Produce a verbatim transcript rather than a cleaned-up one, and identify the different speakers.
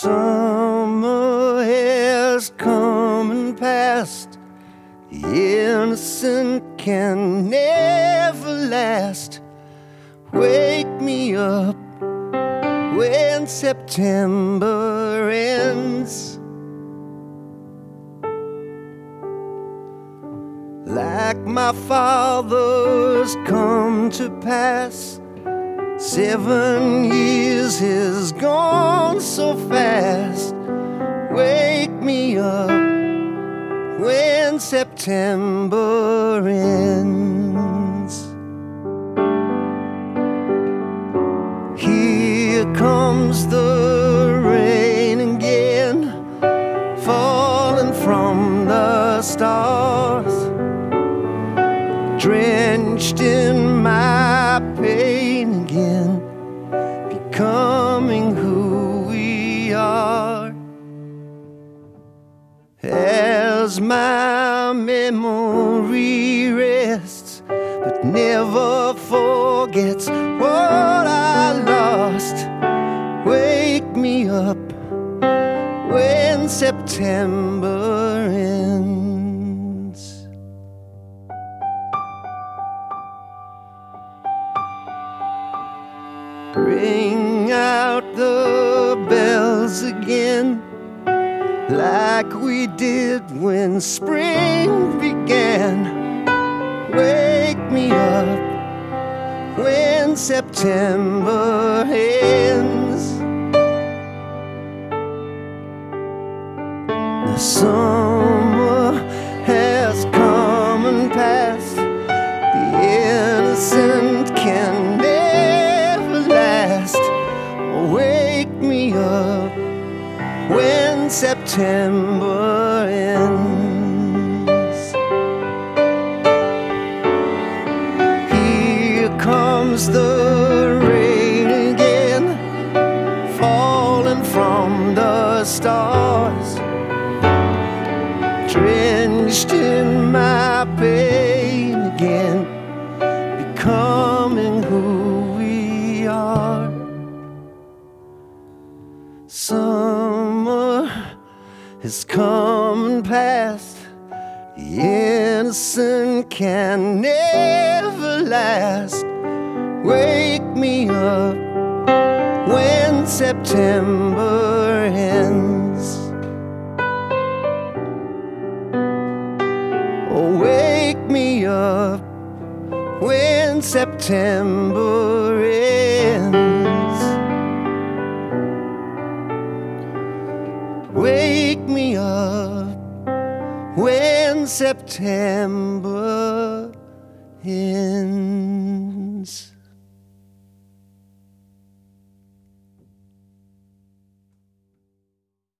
Speaker 1: Summer has come and passed. The innocent can never last. Wake me up when September ends. Like my father's come to pass, seven years has gone so fast. Wake me up when September ends. Here comes the rain again, falling from the stars, drenched in my pain again, becoming who we are. As my memory rests, but never forgets what I lost, wake me up when September ends. Ring out the bells again, like we did when spring began. Wake me up when September ends. The summer has come and passed. The innocent can never last. Wake me up when September ends. Here comes the rain again, falling from the stars, drenched in my pain again, becoming who we are. Summer has come and passed. The innocent can never last. Wake me up when September ends. Oh, wake me up when September ends. Wake me up when September ends.